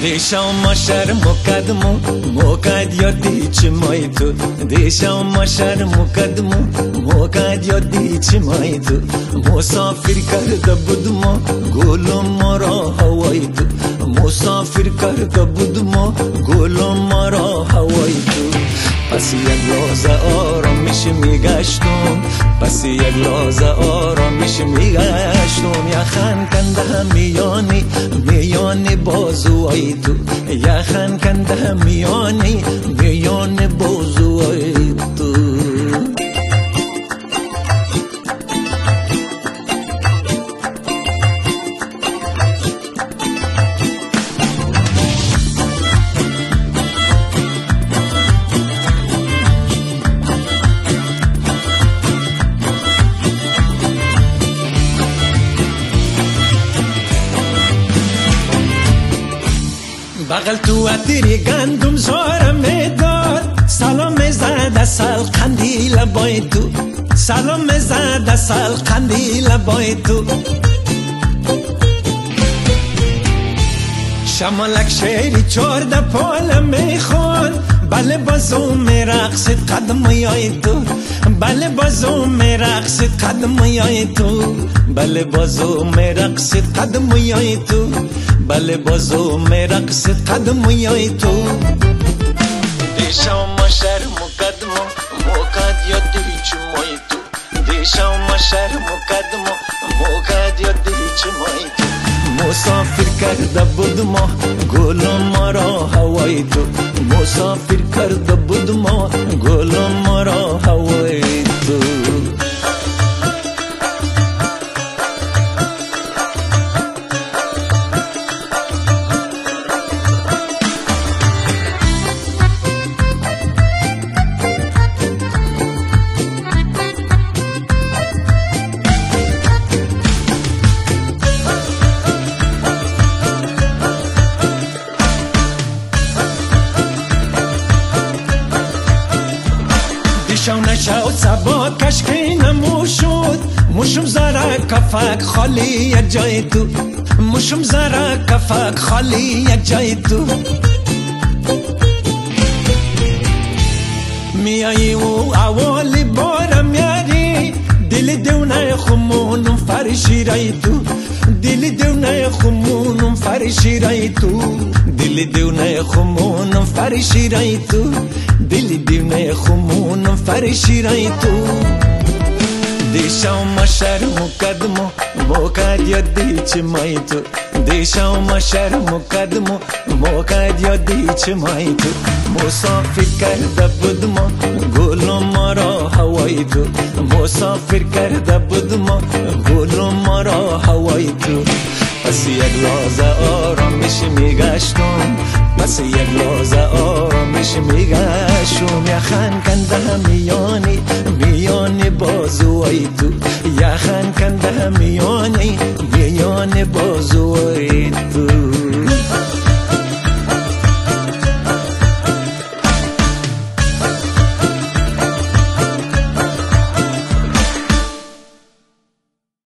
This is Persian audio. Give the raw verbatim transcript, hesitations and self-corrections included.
دیشم ماشر مقدمو موقد یادی چی مای تو دیشم ماشر مقدمو موقد یادی چی مای تو مسافر کرده بودم گلم مرا هوای تو مسافر کرده بودم گلم مرا هوای تو پس یک لحظه آرامش میگشتم پس یک لحظه آرامش میگشتم یخن کنده میانی میانی بازوی تو یخن کنده میانی میانی بازوی تو بغل تو اتری گندم زارم میداد سلام زده سال قندیل بای تو سلام زده سال قندیل بای تو شمالک شیری چورده پال میخون بله بازو میرقصد قدم یای تو بله بازو میرقصد قدم یای تو بله بازو میرقصد قدم یای تو بله بازو میرقصد قدم یای تو دیشم ماشر مقدمو موقد یادی چی مای تو دیشم ماشر مقدمو موقد یادی چی مای تو مسافر کرده بودم گلم مرا هوای تو مسافر کرده بودم گلم مرا هوای تو شو نشود سبا کشکی نموشود مشم زره کفک خالی یک جای تو مشم زره کفک خالی یک جای تو میایی و اولی بارم میاری دل دونه خمونم فرشی رای تو دل دونه خمونم فرشی رای تو دل دونه خمونم فرشی رای تو دل دونه خمونم فرشی رای تو دیشم ماشر مقدمو موقد یادی چی مای تو دیشم ماشر مقدمو موقد یادی چی مای تو مسافر کرده بودم گلم مرا هوای تو مسافر کرده بودم گلم مرا هوای تو پس یک لحظه آرامش میگشتم پس یک لحظه آرامش میگشتم یخن کنده میانی میانی بازوی تو یخن کنده میانی میانی بازوی تو